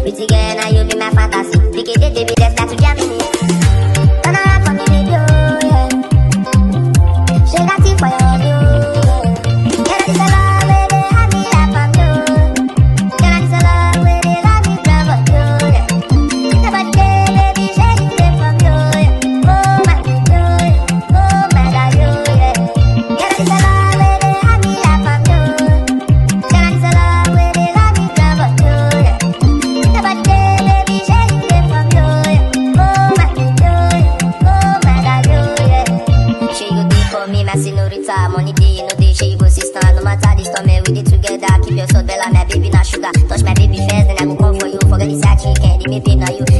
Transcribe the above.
Pretty girl, now you be my fantasy. Pick it, baby, let's start to jam in it. Turn around for me, baby, oh, yeah. Shake that thing for your view, yeah. Girl, this a love where they have me up on you. Girl, this a love where they have me grab on you, yeah. Nobody care, baby, shake it away from you, yeah. Oh my God, yeah. Oh my God, you, yeah. Girl, this a love where they have me up on you. Girl, this a love where they have me grab on you, yeah. Nobody care, baby, shake it away from you, yeah. Oh my God, yeah. Oh my God, you, yeah. She go deep for me, my senorita. Money day, you know day, she go sister. No matter the storm, we dey together. Keep your soul, Bella, my baby, not sugar. Touch my baby first, then I go come for you. Forget the side chicken, the me pay now you.